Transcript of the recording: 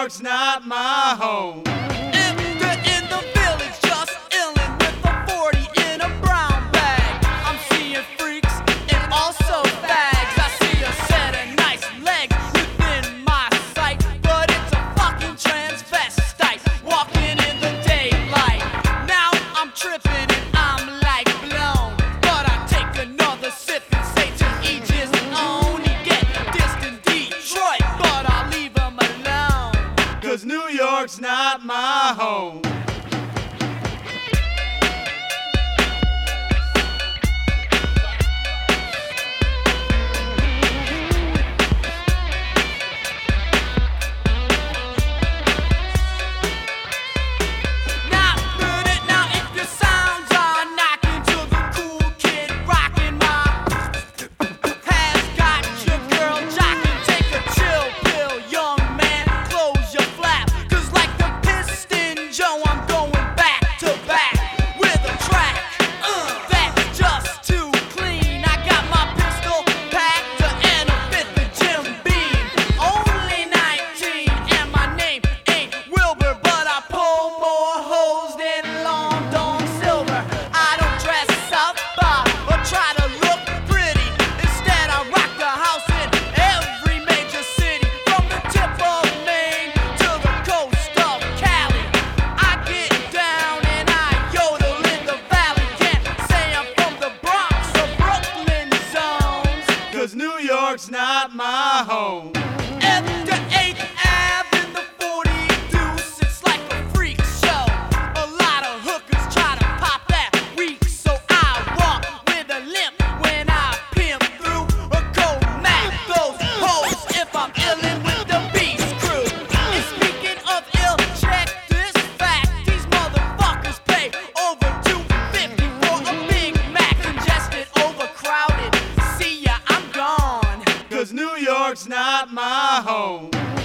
York's not my home. If they're in the village, just illin' with a 40 in a brown bag. I'm seeing freaks and also fags. I see a set of nice legs within my sight, but it's a fucking transvestite walking in the daylight. Now I'm tripping and I'm like blown, but I take another sip and say to each his own. He get dissed in Detroit, but I'll leave him alone. 'Cause New York's not my home. New York's not my home. At the 8th Ave in the 40 deuce, it's like a freak show. A lot of hookers try to pop that weak, so I walk with a limp when I pimp through a cold Mac. Those hoes if I'm illin' with the Beast Crew. And speaking of ill, check this fact: these motherfuckers pay over $2.50 for a Big Mac, congested, overcrowded. See ya, I'm gone. 'Cause New York's not my home.